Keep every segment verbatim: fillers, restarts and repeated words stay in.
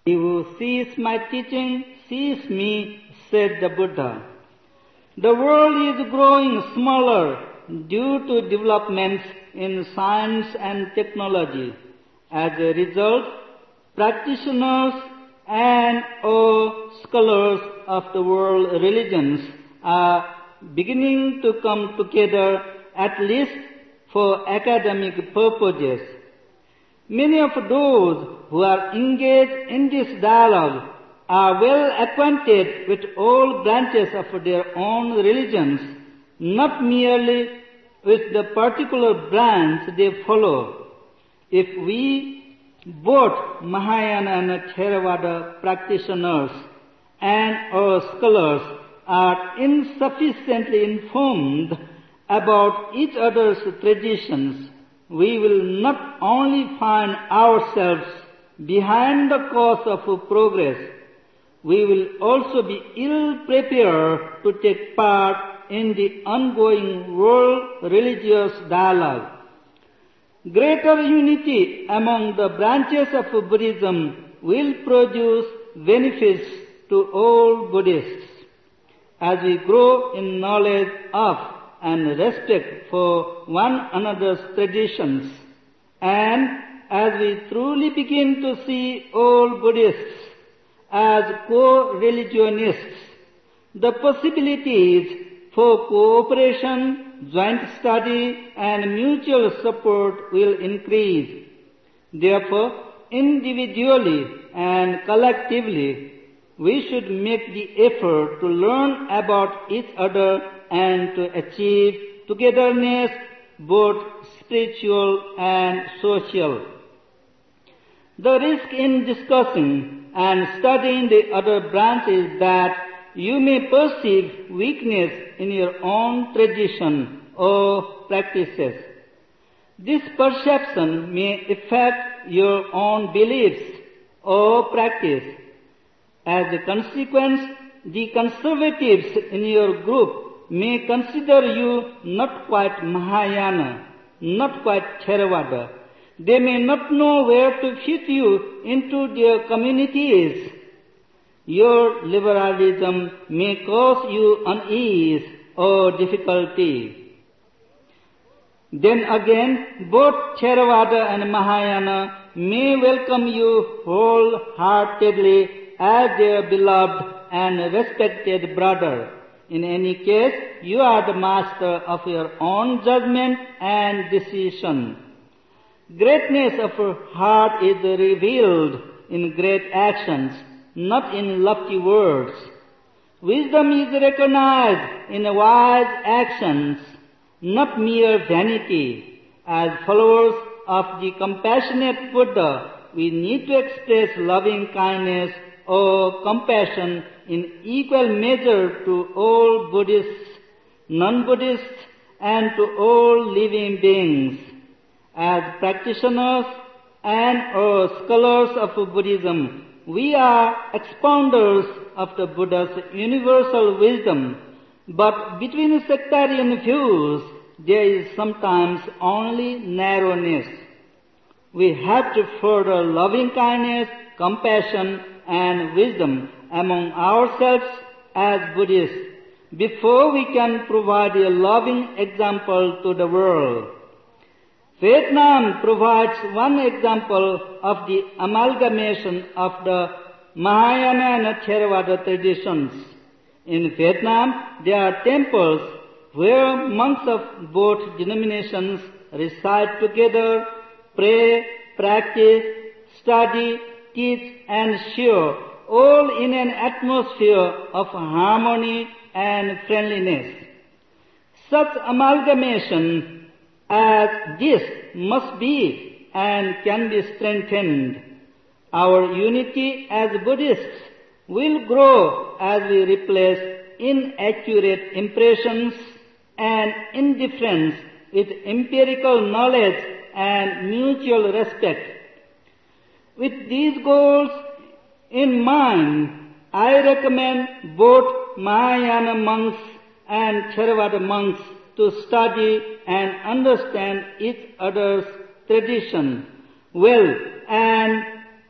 He who sees my teaching sees me, said the Buddha. The world is growing smaller due to developments in science and technology. As a result, practitioners and or scholars of the world religions are beginning to come together, at least for academic purposes. Many of those who are engaged in this dialogue are well acquainted with all branches of their own religions, not merely with the particular branch they follow. If we, both Mahayana and Theravada practitioners and our scholars, are insufficiently informed about each other's traditions, we will not only find ourselves behind the course of progress, we will also be ill-prepared to take part in the ongoing world religious dialogue. Greater unity among the branches of Buddhism will produce benefits to all Buddhists. As we grow in knowledge of and respect for one another's traditions, and as we truly begin to see all Buddhists as co-religionists, the possibilities for cooperation, joint study, and mutual support will increase. Therefore, individually and collectively, we should make the effort to learn about each other and to achieve togetherness, both spiritual and social. The risk in discussing and studying the other branch is that you may perceive weakness in your own tradition or practices. This perception may affect your own beliefs or practice. As a consequence, the conservatives in your group may consider you not quite Mahayana, not quite Theravada. They may not know where to fit you into their communities. Your liberalism may cause you unease or difficulty. Then again, both Theravada and Mahayana may welcome you wholeheartedly as their beloved and respected brother. In any case, you are the master of your own judgment and decision. Greatness of heart is revealed in great actions, not in lofty words. Wisdom is recognized in wise actions, not mere vanity. As followers of the compassionate Buddha, we need to express loving kindness or compassion in equal measure to all Buddhists, non-Buddhists, and to all living beings. As practitioners and or scholars of Buddhism, we are expounders of the Buddha's universal wisdom, but between sectarian views there is sometimes only narrowness. We have to further loving kindness, compassion, and wisdom among ourselves as Buddhists before we can provide a loving example to the world. Vietnam provides one example of the amalgamation of the Mahayana and Theravada traditions. In Vietnam, there are temples where monks of both denominations reside together, pray, practice, study, teach, and share, all in an atmosphere of harmony and friendliness. Such amalgamation as this must be and can be strengthened. Our unity as Buddhists will grow as we replace inaccurate impressions and indifference with empirical knowledge and mutual respect. With these goals in mind, I recommend both Mahayana monks and Theravada monks to study and understand each other's tradition well and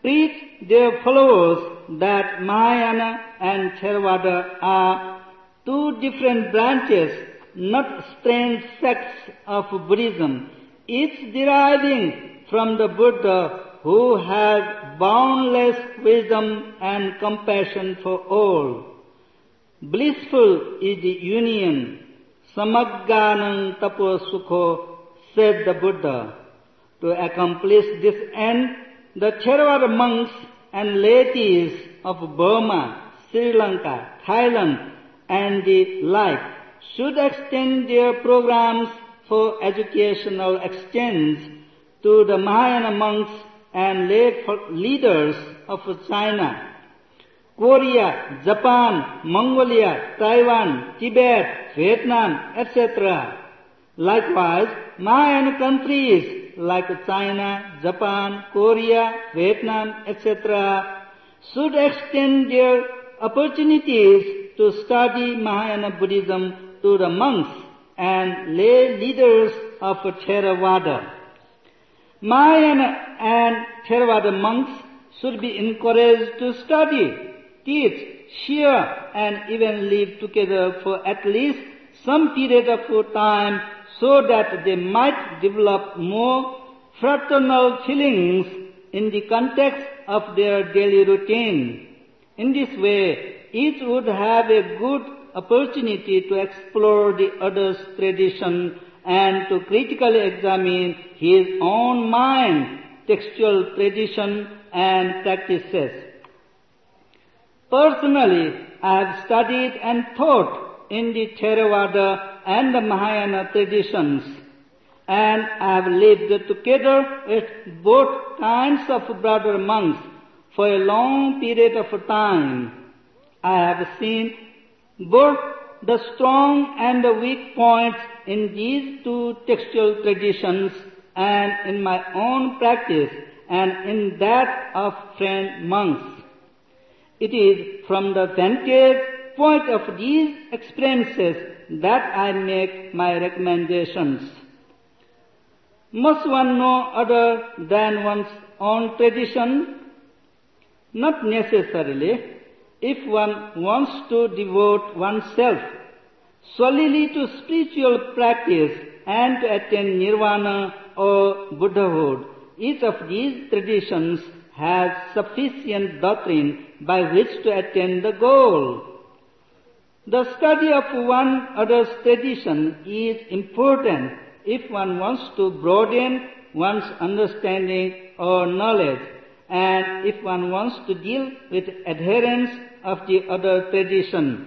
preach their followers that Mahayana and Theravada are two different branches, not strange sects of Buddhism, each deriving from the Buddha who has boundless wisdom and compassion for all. Blissful is the union. Samagganam tapo sukho, said the Buddha. To accomplish this end, the Theravada monks and ladies of Burma, Sri Lanka, Thailand, and the like should extend their programs for educational exchange to the Mahayana monks and lay leaders of China, Korea, Japan, Mongolia, Taiwan, Tibet, Vietnam, et cetera. Likewise, Mahayana countries like China, Japan, Korea, Vietnam, et cetera should extend their opportunities to study Mahayana Buddhism to the monks and lay leaders of Theravada. Mahayana and Theravada monks should be encouraged to study, teach, share, and even live together for at least some period of time so that they might develop more fraternal feelings in the context of their daily routine. In this way, each would have a good opportunity to explore the other's tradition and to critically examine his own mind, textual tradition, and practices. Personally, I have studied and taught in the Theravada and the Mahayana traditions, and I have lived together with both kinds of brother monks for a long period of time. I have seen both the strong and the weak points in these two textual traditions and in my own practice and in that of friend monks. It is from the vantage point of these experiences that I make my recommendations. Must one know other than one's own tradition? Not necessarily. If one wants to devote oneself solely to spiritual practice and to attain nirvana or Buddhahood, each of these traditions has sufficient doctrine by which to attain the goal. The study of one other's tradition is important if one wants to broaden one's understanding or knowledge, and if one wants to deal with adherents of the other tradition.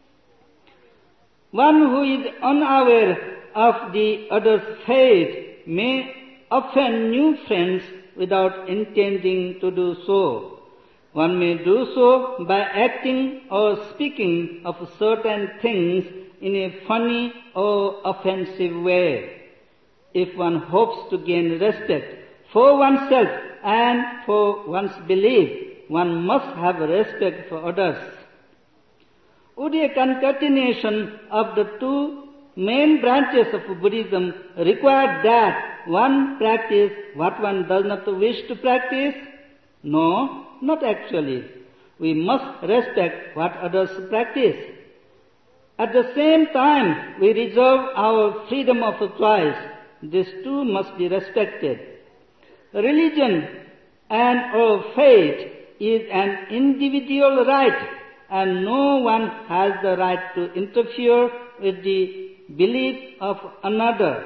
One who is unaware of the other's faith may offend new friends without intending to do so. One may do so by acting or speaking of certain things in a funny or offensive way. If one hopes to gain respect for oneself and for one's belief, one must have respect for others. Would a concatenation of the two main branches of Buddhism require that one practice what one does not wish to practice? No, not actually. We must respect what others practice. At the same time, we reserve our freedom of choice. This too must be respected. Religion and or faith is an individual right, and no one has the right to interfere with the belief of another.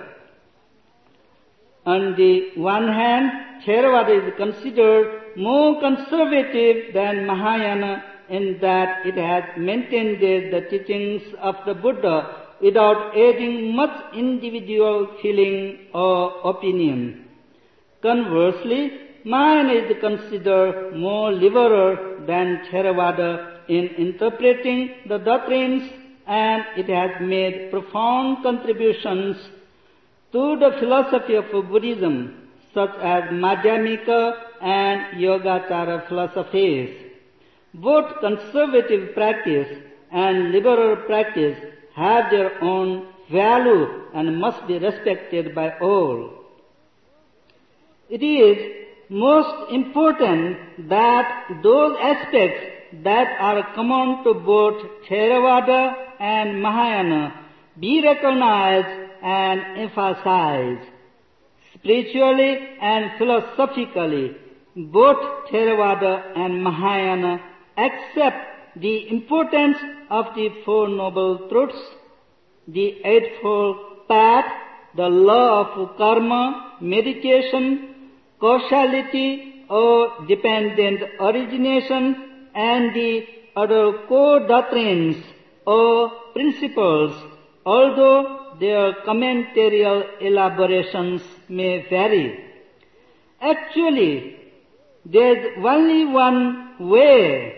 On the one hand, Theravada is considered more conservative than Mahayana in that it has maintained the teachings of the Buddha without adding much individual feeling or opinion. Conversely, Mahayana is considered more liberal than Theravada in interpreting the doctrines, and it has made profound contributions to the philosophy of Buddhism, such as Madhyamika and Yogacara philosophies. Both conservative practice and liberal practice have their own value and must be respected by all. It is most important that those aspects that are common to both Theravada and Mahayana be recognized and emphasized. Spiritually and philosophically, both Theravada and Mahayana accept the importance of the Four Noble Truths, the Eightfold Path, the law of karma, meditation, causality or dependent origination, and the other core doctrines or principles, although their commentarial elaborations may vary. Actually, there is only one way,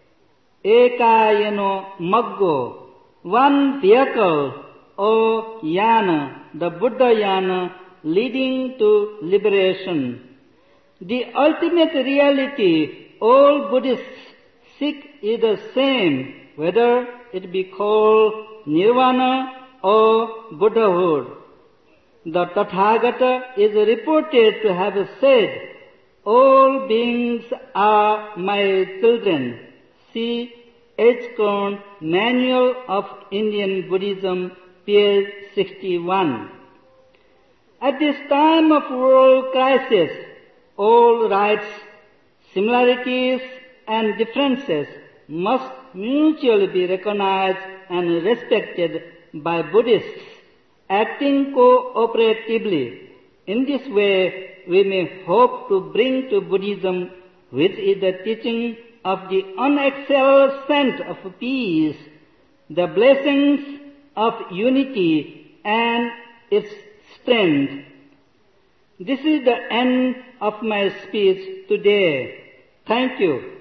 ekayano maggo, one vehicle or yana, the Buddha yana, leading to liberation. The ultimate reality all Buddhists seek is the same, whether it be called nirvana or Buddhahood. The Tathagata is reported to have said, all beings are my children. See H. Korn, Manual of Indian Buddhism, page sixty-one. At this time of world crisis, all rights, similarities and differences must mutually be recognized and respected by Buddhists, acting cooperatively. In this way, we may hope to bring to Buddhism, which is the teaching of the unexcelled scent of peace, the blessings of unity and its strength. This is the end of my speech today. Thank you.